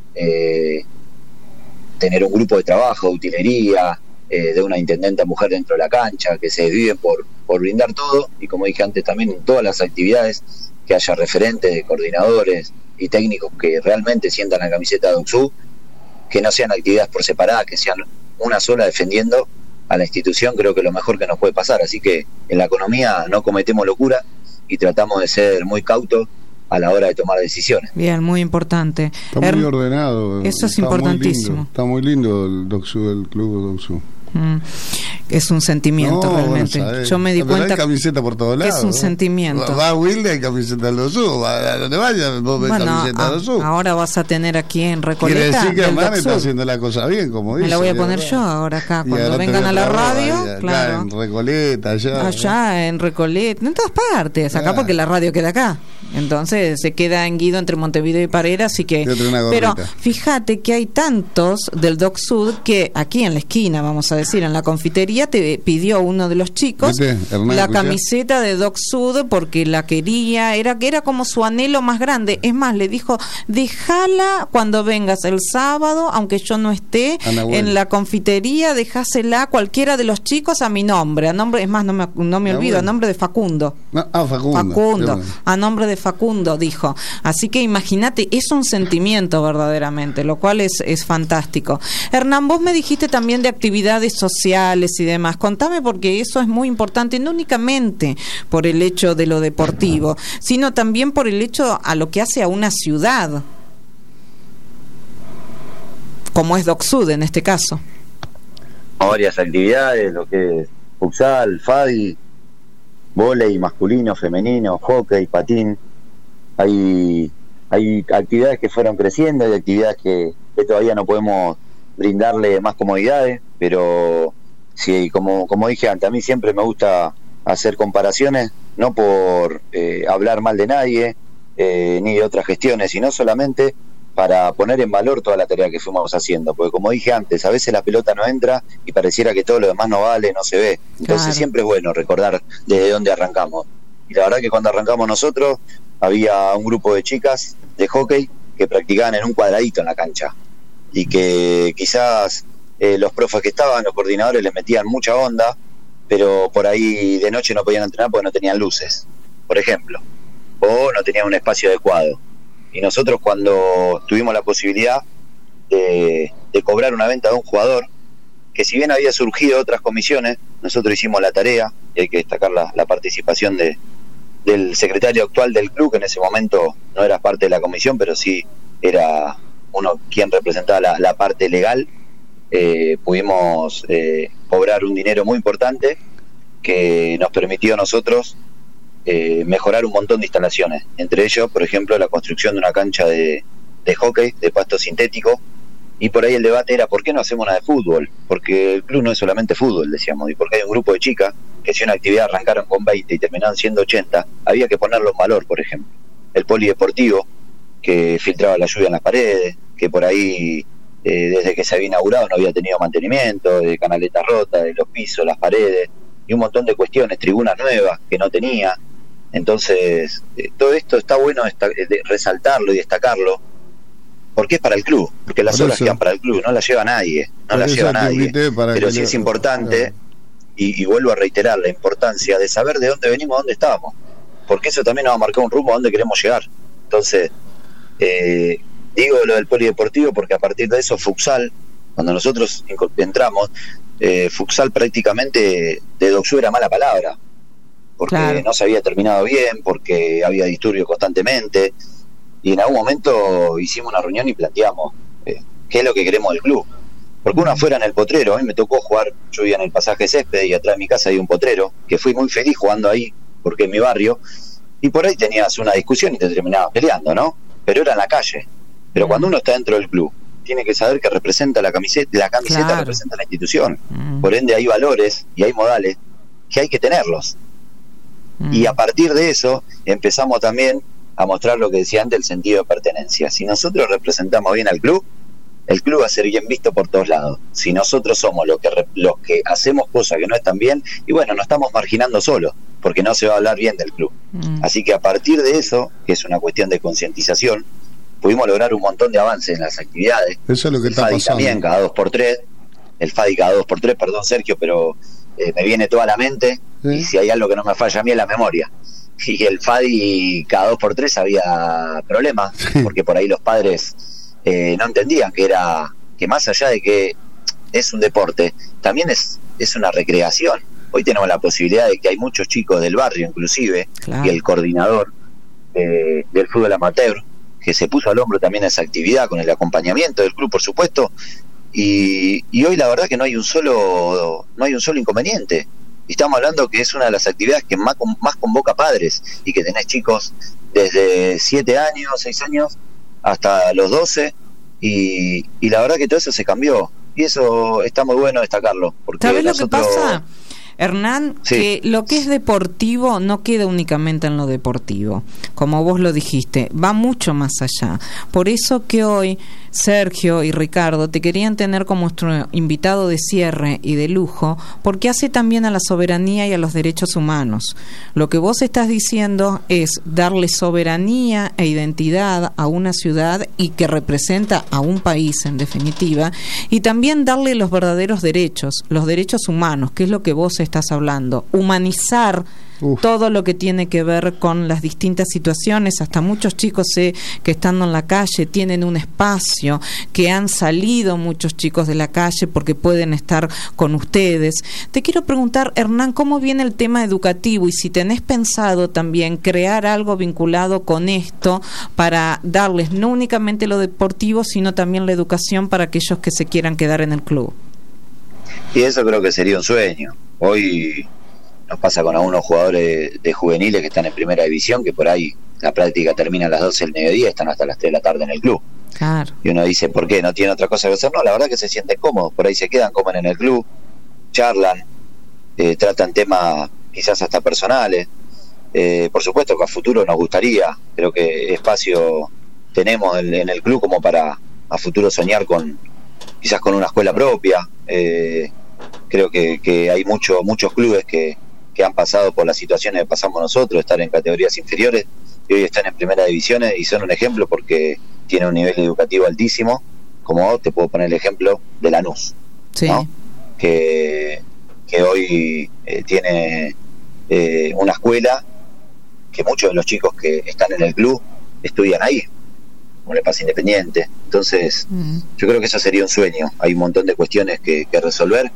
tener un grupo de trabajo, de utilería, de una intendenta mujer dentro de la cancha, que se desviven por brindar todo, y como dije antes también en todas las actividades, que haya referentes de coordinadores y técnicos que realmente sientan la camiseta de DOCSU, que no sean actividades por separada, que sean una sola defendiendo a la institución. Creo que es lo mejor que nos puede pasar. Así que en la economía no cometemos locura y tratamos de ser muy cautos a la hora de tomar decisiones. Bien, muy importante. Está muy ordenado. Eso es importantísimo. Está muy lindo el DocSud, el club DocSud. Es un sentimiento, realmente. Bueno, yo me di cuenta hay camiseta por todos lados. Es un sentimiento. Va a Wilde, hay camiseta del DocSud. A donde vayas, vos ves camiseta del DocSud. Ahora vas a tener aquí en Recoleta. Quiere decir que Amar está haciendo la cosa bien, como dice. Me la voy a poner yo ahora acá. Cuando vengan a la radio, claro. En Recoleta, allá en Recoleta, en todas partes. Acá porque la radio queda acá. Entonces se queda en Guido entre Montevideo y Parera, así que... Pero fíjate que hay tantos del DocSud que aquí en la esquina, vamos a decir, en la confitería, te pidió uno de los chicos la camiseta de DocSud porque la quería, era como su anhelo más grande. Es más, le dijo, déjala cuando vengas el sábado, aunque yo no esté en la confitería, dejásela cualquiera de los chicos a mi nombre, es más, no me olvido, a nombre de Facundo. Facundo, a nombre de Facundo, dijo. Así que imagínate, es un sentimiento verdaderamente, lo cual es fantástico. Hernán, vos me dijiste también de actividades sociales y demás. Contame, porque eso es muy importante, no únicamente por el hecho de lo deportivo, sino también por el hecho a lo que hace a una ciudad, como es DocSud en este caso. Varias actividades, lo que es futsal, fadi, vóley masculino, femenino, hockey, patín. Hay actividades que fueron creciendo, hay actividades que todavía no podemos brindarle más comodidades, pero sí, como dije antes, a mí siempre me gusta hacer comparaciones, no por hablar mal de nadie, ni de otras gestiones, sino solamente para poner en valor toda la tarea que fuimos haciendo, porque como dije antes, a veces la pelota no entra y pareciera que todo lo demás no vale, no se ve. Entonces siempre es bueno recordar desde dónde arrancamos. Y la verdad que cuando arrancamos nosotros, había un grupo de chicas de hockey que practicaban en un cuadradito en la cancha, y que quizás los profes que estaban, los coordinadores, les metían mucha onda, pero por ahí de noche no podían entrenar porque no tenían luces, por ejemplo, o no tenían un espacio adecuado. Y nosotros, cuando tuvimos la posibilidad de cobrar una venta de un jugador, que si bien había surgido de otras comisiones, nosotros hicimos la tarea, y hay que destacar la participación del secretario actual del club, que en ese momento no era parte de la comisión, pero sí era uno quien representaba la parte legal. Pudimos cobrar un dinero muy importante que nos permitió a nosotros mejorar un montón de instalaciones, entre ellos, por ejemplo, la construcción de una cancha de hockey de pasto sintético. Y por ahí el debate era, ¿por qué no hacemos una de fútbol? Porque el club no es solamente fútbol, decíamos, y porque hay un grupo de chicas que si una actividad arrancaron con 20 y terminaron siendo 80, había que ponerlo en valor. Por ejemplo, el polideportivo, que filtraba la lluvia en las paredes, que por ahí desde que se había inaugurado no había tenido mantenimiento, de canaletas rotas, de los pisos, las paredes, y un montón de cuestiones, tribunas nuevas que no tenía. Entonces, todo esto está bueno de resaltarlo y destacarlo, porque es para el club, porque las obras quedan para el club, no las lleva nadie, pero sí es importante, y vuelvo a reiterar la importancia de saber de dónde venimos, dónde estamos, porque eso también nos va a marcar un rumbo a dónde queremos llegar. Entonces, digo lo del polideportivo porque a partir de eso, futsal, cuando nosotros entramos, futsal prácticamente de DocSud era mala palabra, porque no se había terminado bien, porque había disturbios constantemente. Y en algún momento hicimos una reunión y planteamos qué es lo que queremos del club. Porque uno afuera en el potrero, a mí me tocó jugar, yo vivía en el Pasaje Césped y atrás de mi casa hay un potrero, que fui muy feliz jugando ahí, porque es mi barrio, y por ahí tenías una discusión y te terminabas peleando, ¿no? Pero era en la calle. Pero cuando uno está dentro del club, tiene que saber que representa la camiseta representa la institución. Por ende hay valores y hay modales que hay que tenerlos. Y a partir de eso empezamos también a mostrar lo que decía antes, el sentido de pertenencia. Si nosotros representamos bien al club, el club va a ser bien visto por todos lados. Si nosotros somos los que hacemos cosas que no están bien, y bueno, nos estamos marginando solos, porque no se va a hablar bien del club. Así que a partir de eso, que es una cuestión de concientización, pudimos lograr un montón de avances en las actividades. Eso es lo que el está FADI pasando. También cada 2x3, el FADI cada 2x3, perdón Sergio, pero me viene toda la mente, y si hay algo que no me falla a mí es la memoria. Y el FADI cada 2x3 había problemas, porque por ahí los padres no entendían que más allá de que es un deporte, también es una recreación. Hoy tenemos la posibilidad de que hay muchos chicos del barrio inclusive, y el coordinador del fútbol amateur, que se puso al hombro también esa actividad con el acompañamiento del club, por supuesto, y hoy la verdad que no hay un solo inconveniente. Y estamos hablando que es una de las actividades que más convoca padres, y que tenés chicos desde 7 años, 6 años hasta los 12, y la verdad que todo eso se cambió, y eso está muy bueno destacarlo, porque ¿sabés lo que pasa, Hernán? Sí. Que lo que es deportivo no queda únicamente en lo deportivo, como vos lo dijiste, va mucho más allá. Por eso que hoy Sergio y Ricardo te querían tener como nuestro invitado de cierre y de lujo, porque hace también a la soberanía y a los derechos humanos. Lo que vos estás diciendo es darle soberanía e identidad a una ciudad y que representa a un país en definitiva, y también darle los verdaderos derechos, los derechos humanos, que es lo que vos estás hablando, humanizar todo lo que tiene que ver con las distintas situaciones. Hasta muchos chicos sé que estando en la calle tienen un espacio, que han salido muchos chicos de la calle porque pueden estar con ustedes. Te quiero preguntar, Hernán, ¿cómo viene el tema educativo? Y si tenés pensado también crear algo vinculado con esto para darles no únicamente lo deportivo, sino también la educación para aquellos que se quieran quedar en el club. Y eso creo que sería un sueño. Hoy nos pasa con algunos jugadores de juveniles que están en primera división, que por ahí la práctica termina a las 12 del mediodía y están hasta las 3 de la tarde en el club. Claro. Y uno dice, ¿por qué? ¿No tiene otra cosa que hacer? No, la verdad que se sienten cómodos, por ahí se quedan, comen en el club, charlan, tratan temas quizás hasta personales. Por supuesto que a futuro nos gustaría, creo que espacio tenemos en el club como para a futuro soñar quizás con una escuela propia. Creo que hay muchos clubes que han pasado por las situaciones que pasamos nosotros, estar en categorías inferiores, y hoy están en primera división y son un ejemplo porque tienen un nivel educativo altísimo. Como te puedo poner el ejemplo de Lanús, sí, ¿no? que hoy tiene una escuela que muchos de los chicos que están en el club estudian ahí, como le pasa Independiente. Entonces yo creo que eso sería un sueño. Hay un montón de cuestiones que resolver,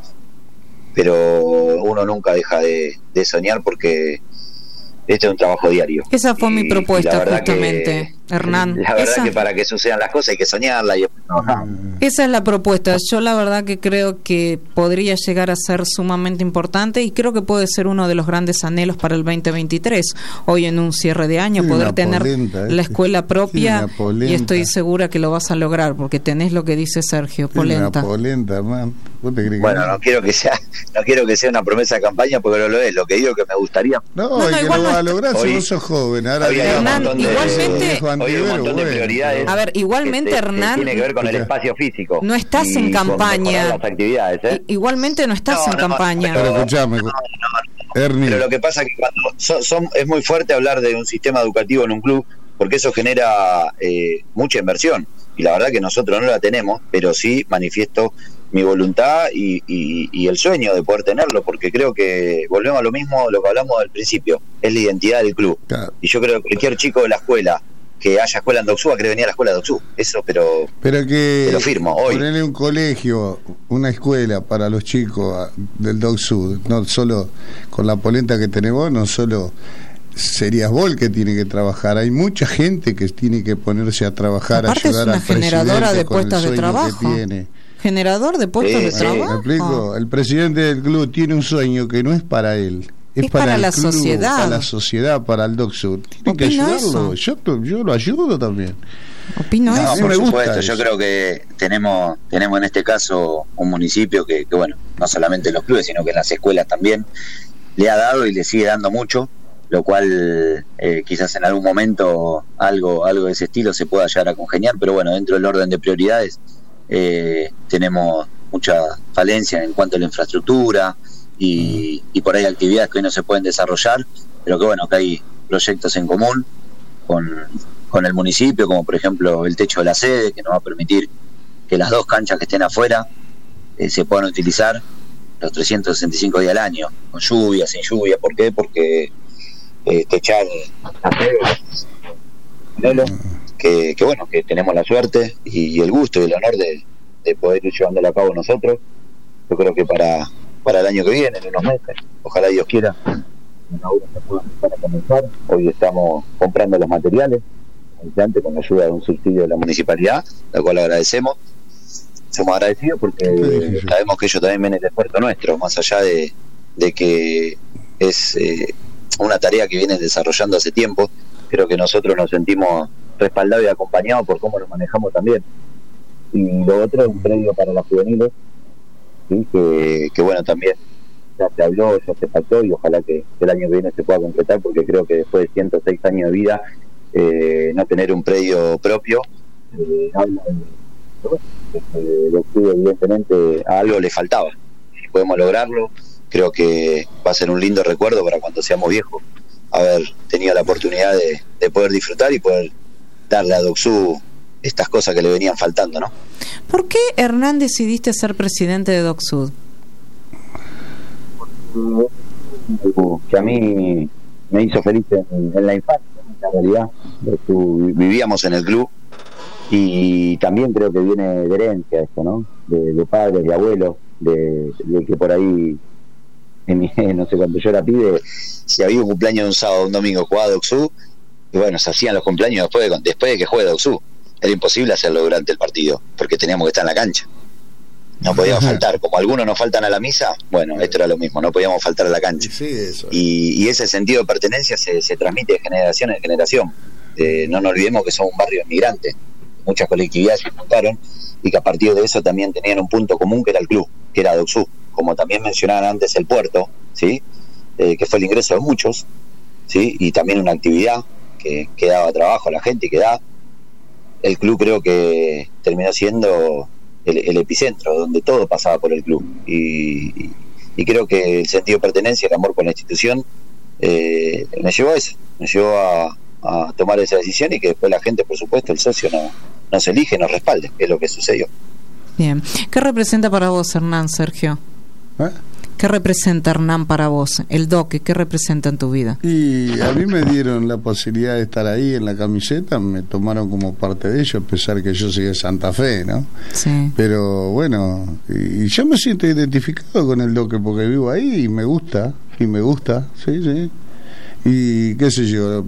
pero uno nunca deja de soñar porque este es un trabajo diario. Esa fue mi propuesta justamente, Hernán. La verdad que para que sucedan las cosas hay que soñarla. Esa es la propuesta. Yo la verdad que creo que podría llegar a ser sumamente importante, y creo que puede ser uno de los grandes anhelos para el 2023. Hoy en un cierre de año, poder tener la escuela propia, y estoy segura que lo vas a lograr, porque tenés lo que dice Sergio, polenta. Man. Bueno, no quiero que sea una promesa de campaña, porque no lo es. Lo que digo que me gustaría. No, que lo va a lograr si vos sos joven. Ahora Hernán, igualmente hoy hay un montón de prioridades. A ver, igualmente, Hernán, tiene que ver con el espacio físico. No estás en campaña. Las actividades, Igualmente no estás en campaña. Pero escuchame, pero lo que pasa es que cuando es muy fuerte hablar de un sistema educativo en un club, porque eso genera mucha inversión, y la verdad que nosotros no la tenemos, pero sí manifiesto mi voluntad y el sueño de poder tenerlo, porque creo que volvemos a lo mismo, lo que hablamos al principio, es la identidad del club. Claro. Y yo creo que cualquier chico de la escuela que haya escuela en Docsú quiere venir a la escuela de Docsú, eso, pero que te lo firmo hoy. Ponerle un colegio, una escuela para los chicos del Docsú, no solo con la polenta que tenemos, no solo serías vos el que tiene que trabajar, hay mucha gente que tiene que ponerse a trabajar. Aparte, ayudar es una generadora de puestos de trabajo. Generador de puestos de trabajo. ¿Me explico? El presidente del club tiene un sueño que no es para él, es para la club, sociedad. Para la sociedad, para el Docsú. Tiene que ayudarlo. Yo lo ayudo también. Opino eso. Por supuesto, yo creo que tenemos en este caso un municipio que bueno, no solamente en los clubes, sino que en las escuelas también le ha dado y le sigue dando mucho, lo cual quizás en algún momento algo de ese estilo se pueda llegar a congeniar, pero bueno, dentro del orden de prioridades tenemos mucha falencia en cuanto a la infraestructura y por ahí actividades que hoy no se pueden desarrollar, pero que bueno, que hay proyectos en común con el municipio, como por ejemplo el techo de la sede, que nos va a permitir que las 2 canchas que estén afuera se puedan utilizar los 365 días al año, con lluvia, sin lluvia. ¿Por qué? Porque techar la sede, que bueno, que tenemos la suerte y el gusto y el honor de poder ir llevándolo a cabo nosotros. Yo creo que para el año que viene, en unos meses, ojalá Dios quiera, las obras se puedan empezar a comenzar. Hoy estamos comprando los materiales, con la ayuda de un subsidio de la municipalidad, la cual agradecemos. Somos agradecidos porque sabemos que ello también viene el esfuerzo nuestro, más allá de que es una tarea que vienen desarrollando hace tiempo. Creo que nosotros nos sentimos respaldados y acompañados por cómo lo manejamos también. Y lo otro es un predio para las juveniles, ¿sí? que bueno, también ya se habló, ya se pactó, y ojalá que el año que viene se pueda concretar, porque creo que después de 106 años de vida, no tener un predio propio, habla de que evidentemente a algo le faltaba. Si podemos lograrlo, creo que va a ser un lindo recuerdo para cuando seamos viejos, haber tenido la oportunidad de poder disfrutar y poder darle a DocSud estas cosas que le venían faltando, ¿no? ¿Por qué, Hernán, decidiste ser presidente de DocSud? Que a mí me hizo feliz en la infancia, en la realidad. Vivíamos en el club, y también creo que viene de herencia esto, ¿no? De padres, de abuelos, de que por ahí, no sé, cuando yo era pibe, si había un cumpleaños de un sábado o un domingo jugaba DocSud, y bueno, se hacían los cumpleaños después de que juegue DocSud. Era imposible hacerlo durante el partido, porque teníamos que estar en la cancha. No podíamos faltar, como algunos no faltan a la misa, bueno, esto era lo mismo, no podíamos faltar a la cancha. Sí, eso. Y ese sentido de pertenencia se transmite de generación en generación. No nos olvidemos que somos un barrio inmigrante, muchas colectividades se juntaron, y que a partir de eso también tenían un punto común, que era el club, que era DocSud. Como también mencionaban antes el puerto, ¿sí? Que fue el ingreso de muchos, ¿sí? Y también una actividad que daba trabajo a la gente y que da. El club creo que terminó siendo el epicentro, donde todo pasaba por el club. Y creo que el sentido de pertenencia, el amor por la institución, me llevó a eso, me llevó a tomar esa decisión, y que después la gente, por supuesto, el socio nos elige, nos respalde, que es lo que sucedió. Bien. ¿Qué representa para vos, Hernán, Sergio? ¿Qué representa, Hernán, para vos? El DOCE, ¿qué representa en tu vida? Y a mí me dieron la posibilidad de estar ahí en la camiseta, me tomaron como parte de ello, a pesar que yo soy de Santa Fe, ¿no? Sí. Pero bueno, y yo me siento identificado con el DOCE porque vivo ahí y me gusta, sí. Y qué sé yo,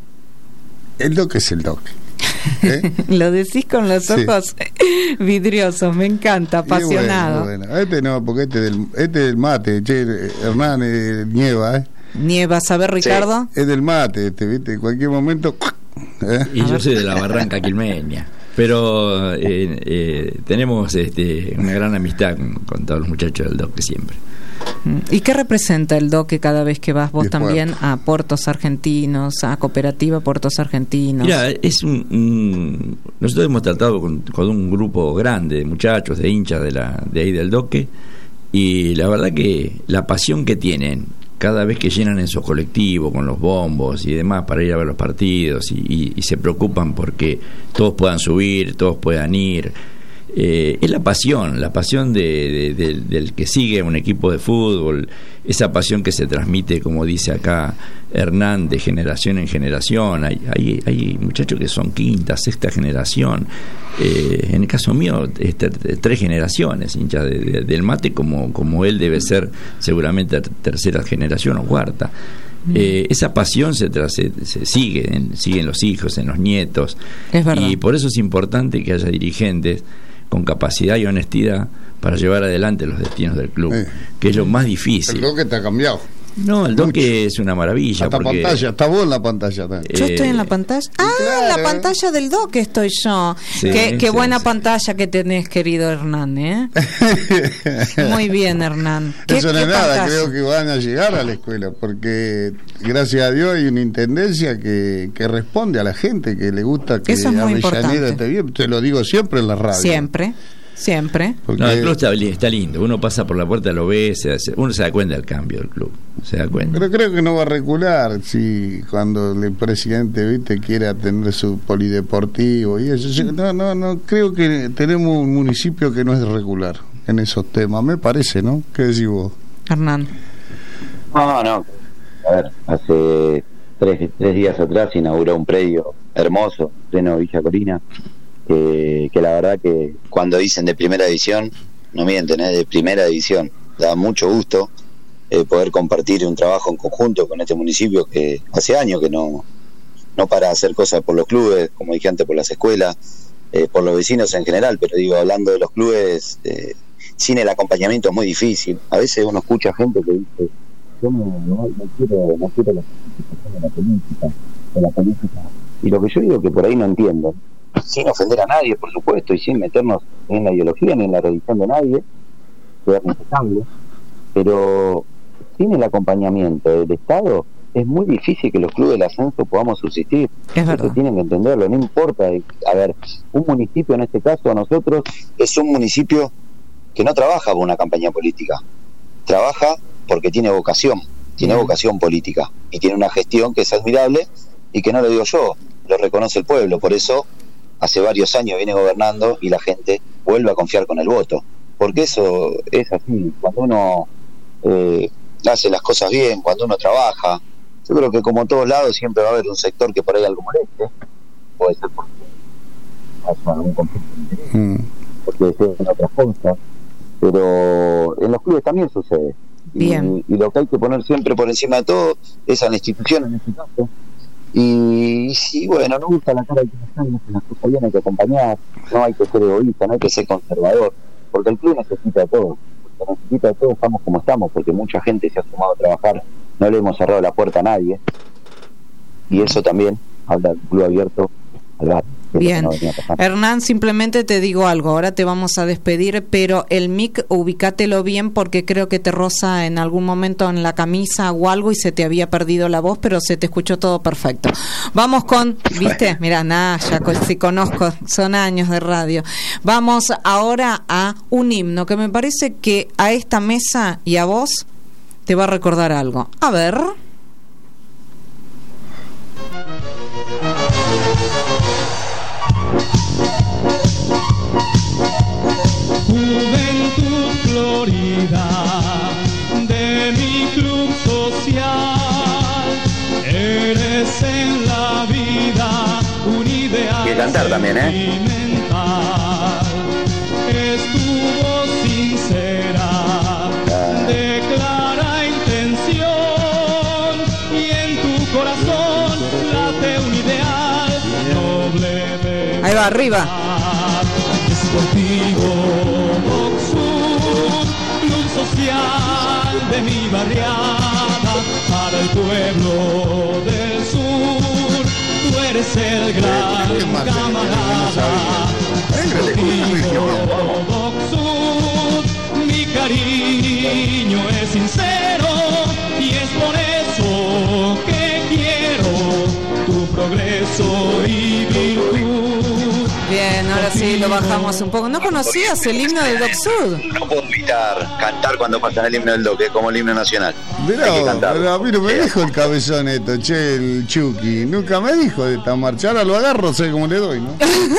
el DOCE es el DOCE. Lo decís con los ojos vidriosos, me encanta, apasionado. Bueno. No, porque este del mate, Hernán, nieva, Nieva, ¿sabes, Ricardo? Sí, es del mate, ¿viste? En cualquier momento. Y yo soy de la Barranca Quilmeña, pero tenemos una gran amistad con todos los muchachos del DOCE siempre. ¿Y qué representa el DOCE cada vez que vas vos también a Puertos Argentinos, a Cooperativa Puertos Argentinos? Mira, nosotros hemos tratado con un grupo grande de muchachos, de hinchas de ahí del DOCE, y la verdad que la pasión que tienen cada vez que llenan esos colectivos con los bombos y demás para ir a ver los partidos, y se preocupan porque todos puedan subir, todos puedan ir. Es la pasión del que sigue un equipo de fútbol, esa pasión que se transmite, como dice acá Hernán, de generación en generación. Hay muchachos que son quinta, sexta generación, en el caso mío 3 generaciones hinchas del mate, como él debe ser seguramente tercera generación o cuarta. Esa pasión se siguen los hijos, en los nietos, y por eso es importante que haya dirigentes con capacidad y honestidad para llevar adelante los destinos del club, que es lo más difícil. El DOCE te ha cambiado. No, el DOCE es una maravilla. Hasta porque, pantalla, está vos en la pantalla también. Yo estoy en la pantalla. Claro, la pantalla del DOCE estoy yo. Sí, qué buena pantalla que tenés, querido Hernán, Muy bien, Hernán. Eso no es nada, pantalla? creo que van a llegar a la escuela, porque gracias a Dios hay una intendencia que responde a la gente, que le gusta que Avellaneda esté bien. Te lo digo siempre en la radio. Siempre. Porque... No, el club está lindo. Uno pasa por la puerta, lo ve, uno se da cuenta del cambio del club. Se da cuenta. Pero creo que no va a recular si cuando el presidente quiera tener su polideportivo y eso. No creo que tenemos un municipio que no es regular en esos temas, me parece, ¿no? ¿Qué decís vos, Hernán? No. A ver, hace tres días atrás se inauguró un predio hermoso, pleno Villa Corina. Que la verdad que cuando dicen de primera división, no mienten, de primera división, da mucho gusto, poder compartir un trabajo en conjunto con este municipio que hace años que no para de hacer cosas por los clubes, como dije antes, por las escuelas, por los vecinos en general, pero digo, hablando de los clubes, sin el acompañamiento es muy difícil. A veces uno escucha gente que dice, yo no quiero la participación de la política, y lo que yo digo que por ahí no entiendo, sin ofender a nadie, por supuesto, y sin meternos en la ideología ni en la religión de nadie, que es respetable, pero sin el acompañamiento del Estado es muy difícil que los clubes del ascenso podamos subsistir. Es verdad. Eso tienen que entenderlo, no importa. A ver, un municipio, en este caso a nosotros, es un municipio que no trabaja por una campaña política, trabaja porque tiene vocación política, y tiene una gestión que es admirable, y que no lo digo yo, lo reconoce el pueblo. Por eso hace varios años viene gobernando y la gente vuelve a confiar con el voto, porque eso es así. Cuando uno hace las cosas bien, cuando uno trabaja, yo creo que como en todos lados siempre va a haber un sector que por ahí algo moleste, puede ser porque haya algún conflicto de interés, porque desean otras cosas, pero en los clubes también sucede. Bien. Y lo que hay que poner siempre por encima de todo es a la institución en este caso. Y si, bueno, no gusta la cara de quienes están, las cosas bien, hay que acompañar, no hay que ser egoísta, no hay que ser conservador, porque el club necesita a todos, estamos como estamos, porque mucha gente se ha sumado a trabajar, no le hemos cerrado la puerta a nadie, y eso también habla del club abierto al barrio. Bien, Hernán, simplemente te digo algo, ahora te vamos a despedir, pero el mic ubicátelo bien porque creo que te roza en algún momento en la camisa o algo y se te había perdido la voz, pero se te escuchó todo perfecto. Vamos con, ¿viste? Mira, ya si conozco, son años de radio. Vamos ahora a un himno que me parece que a esta mesa y a vos te va a recordar algo. A ver... Juventud Florida de mi club social, eres en la vida un ideal. Y cantar también, Es tu voz sincera, de clara intención, y en tu corazón late un ideal noble de... Ahí va, arriba. Deportivo Docsud, club social de mi barriada, para el pueblo del sur, tú eres el gran camarada. Deportivo Docsud, mi cariño es sincero, y es por eso que quiero tu progreso y virtud. Bien, ahora sí lo bajamos un poco. ¿No conocías el himno del Docsud? No puedo evitar cantar cuando pasan el himno del Doc, es como el himno nacional. Pero a mí no me dijo el cabezón esto, el Chucky. Nunca me dijo de esta marcha. Ahora lo agarro, sé cómo le doy, ¿no?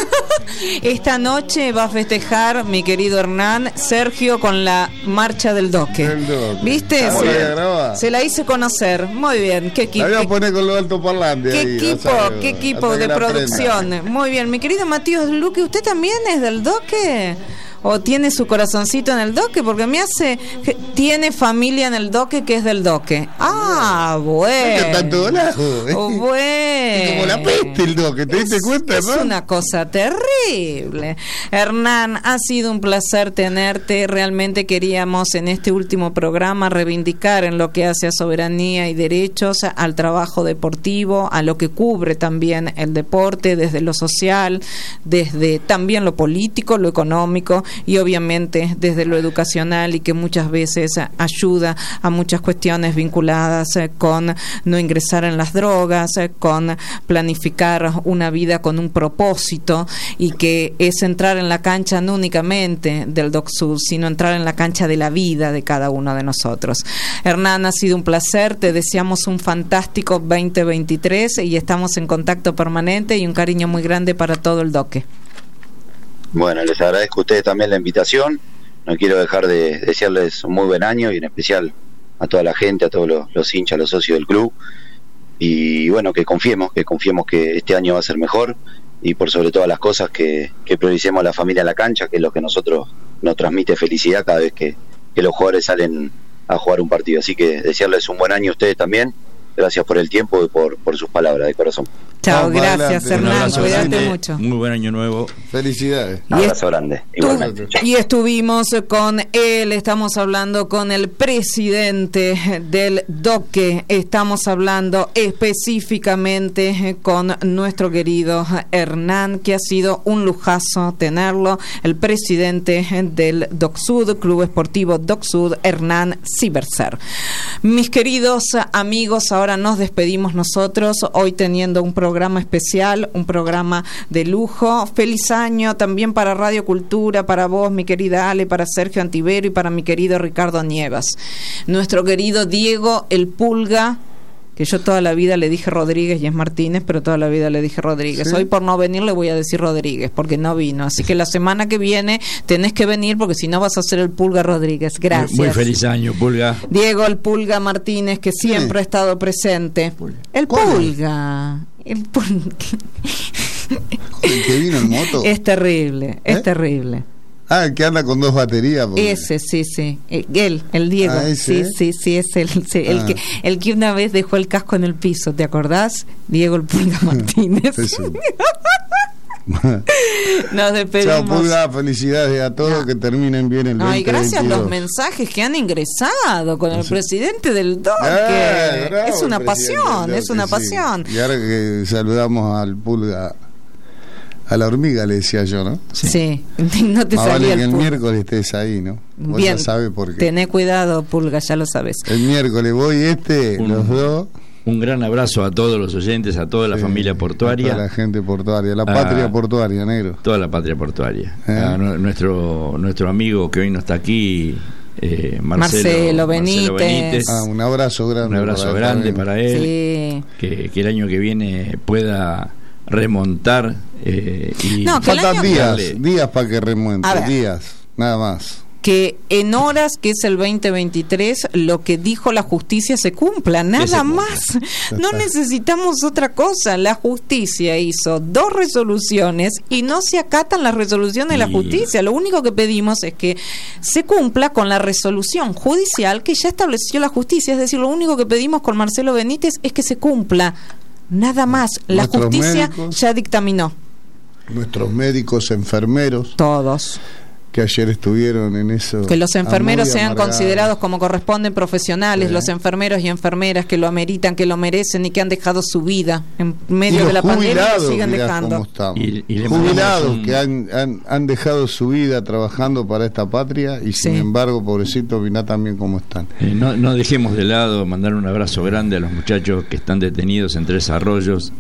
Esta noche va a festejar mi querido Hernán Sergio con la marcha del Doque. ¿Viste? Se la hice conocer. Muy bien. ¿Qué equipo? La voy a poner con los altoparlantes. ¿Qué equipo de producción? Muy bien. Mi querido Matías Luque, ¿usted también es del Doque? ¿O tiene su corazoncito en el Doque? Porque me hace... Tiene familia en el Doque que es del Doque. Ah, bueno. Está en todo lado. Bueno. Es como la peste el Doque, ¿te diste cuenta? Es una cosa terrible. Hernán, ha sido un placer tenerte. Realmente queríamos en este último programa reivindicar en lo que hace a soberanía y derechos, al trabajo deportivo, a lo que cubre también el deporte, desde lo social, desde también lo político, lo económico, y obviamente desde lo educacional, y que muchas veces ayuda a muchas cuestiones vinculadas con no ingresar en las drogas, con planificar una vida con un propósito, y que es entrar en la cancha no únicamente del Docsud, sino entrar en la cancha de la vida de cada uno de nosotros. Hernán, ha sido un placer, te deseamos un fantástico 2023 y estamos en contacto permanente, y un cariño muy grande para todo el Doque. Bueno, les agradezco a ustedes también la invitación. No quiero dejar de desearles un muy buen año, y en especial a toda la gente, a todos los hinchas, los socios del club. Y bueno, que confiemos que este año va a ser mejor, y por sobre todas las cosas que prioricemos a la familia a la cancha, que es lo que nosotros nos transmite felicidad cada vez que los jugadores salen a jugar un partido. Así que desearles un buen año a ustedes también. Gracias por el tiempo y por sus palabras de corazón. Chao, gracias Hernán, cuídate mucho. Muy buen año nuevo. Felicidades. Un abrazo grande. Igualmente. Y estuvimos con él, estamos hablando con el presidente del DOCE, estamos hablando específicamente con nuestro querido Hernán, que ha sido un lujazo tenerlo, el presidente del DOCSUD, Club Esportivo DOCSUD, Hernán Ciberser. Mis queridos amigos, ahora nos despedimos nosotros, hoy teniendo un programa especial, un programa de lujo. Feliz año también para Radio Cultura, para vos, mi querida Ale, para Sergio Antivero y para mi querido Ricardo Nievas. Nuestro querido Diego El Pulga, que yo toda la vida le dije Rodríguez y es Martínez, pero toda la vida le dije Rodríguez. Sí. Hoy por no venir le voy a decir Rodríguez, porque no vino. Así que la semana que viene tenés que venir, porque si no vas a ser el Pulga Rodríguez. Gracias. Muy feliz año, Pulga. Diego El Pulga Martínez, que siempre ha estado presente. El Pulga. El Pulga. ¿El que vino en moto? Es terrible, es terrible. Ah, el que anda con 2 baterías. Porque... Ese, sí. El Diego. Ah, ¿ese? Sí, es el que una vez dejó el casco en el piso, ¿te acordás? Diego El Pulga Martínez. Nos despedimos. Chao, Pulga, felicidades a todos, que terminen bien el 2022. Y gracias a los mensajes que han ingresado con el presidente del DOCE. Es una pasión, es una pasión. Y ahora que saludamos al Pulga, a la hormiga le decía yo, ¿no? Sí. No te más salía vale que el miércoles estés ahí, ¿no? Vos bien, ya sabes por qué. Tené cuidado, Pulga, ya lo sabes. El miércoles voy los dos. Un gran abrazo a todos los oyentes, a toda la familia portuaria. A toda la gente portuaria, la patria portuaria, negro. Toda la patria portuaria. A nuestro amigo que hoy no está aquí, Marcelo Benítez. Un abrazo grande. Un abrazo grande para él. Sí. Que el año que viene pueda remontar. Faltan días para que remonte, días, nada más. Que en horas, que es el 2023, lo que dijo la justicia se cumpla, nada más. No necesitamos otra cosa. La justicia hizo 2 resoluciones y no se acatan las resoluciones de la justicia. Lo único que pedimos es que se cumpla con la resolución judicial que ya estableció la justicia. Es decir, lo único que pedimos con Marcelo Benítez es que se cumpla, nada más. La justicia ya dictaminó. Nuestros médicos, enfermeros, todos, que ayer estuvieron en eso. Que los enfermeros sean considerados como corresponden profesionales, los enfermeros y enfermeras que lo ameritan, que lo merecen y que han dejado su vida en medio de la pandemia y lo siguen dejando. Y jubilados que han dejado su vida trabajando para esta patria y sin embargo, pobrecito, mirá también cómo están. No dejemos de lado mandar un abrazo grande a los muchachos que están detenidos en 3 Arroyos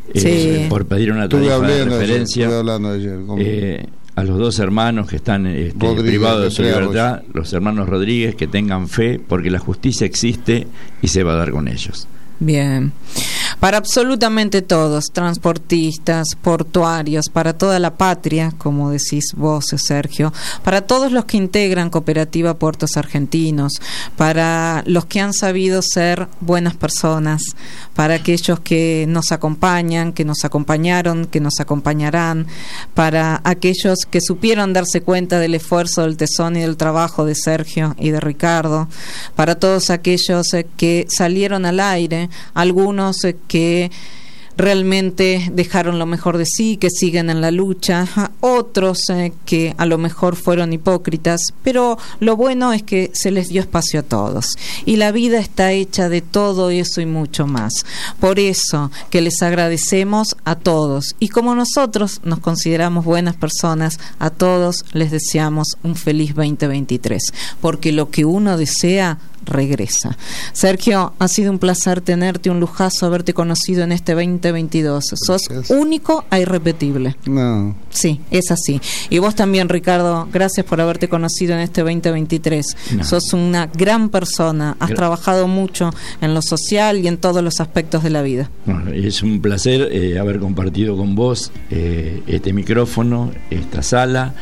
por pedir una tarifa de referencia. Estuve hablando ayer. A los 2 hermanos que están privados de su libertad, los hermanos Rodríguez, que tengan fe, porque la justicia existe y se va a dar con ellos. Bien. Para absolutamente todos, transportistas, portuarios, para toda la patria, como decís vos, Sergio, para todos los que integran Cooperativa Puertos Argentinos, para los que han sabido ser buenas personas, para aquellos que nos acompañan, que nos acompañaron, que nos acompañarán, para aquellos que supieron darse cuenta del esfuerzo, del tesón y del trabajo de Sergio y de Ricardo, para todos aquellos que salieron al aire, algunos que realmente dejaron lo mejor de sí, que siguen en la lucha, otros que a lo mejor fueron hipócritas, pero lo bueno es que se les dio espacio a todos y la vida está hecha de todo eso y mucho más. Por eso que les agradecemos a todos y como nosotros nos consideramos buenas personas, a todos les deseamos un feliz 2023, porque lo que uno desea regresa. Sergio, ha sido un placer tenerte, un lujazo haberte conocido en este 2022. Sos único e irrepetible. No. Sí, es así. Y vos también, Ricardo, gracias por haberte conocido en este 2023. No. Sos una gran persona, has trabajado mucho en lo social y en todos los aspectos de la vida. Bueno, es un placer haber compartido con vos este micrófono, esta sala.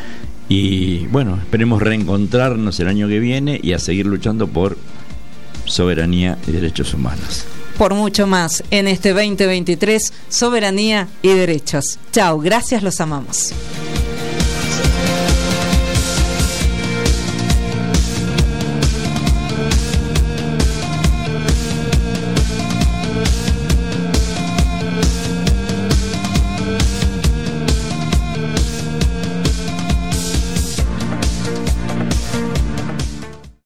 Y bueno, esperemos reencontrarnos el año que viene y a seguir luchando por soberanía y derechos humanos. Por mucho más en este 2023, soberanía y derechos. Chao, gracias, los amamos.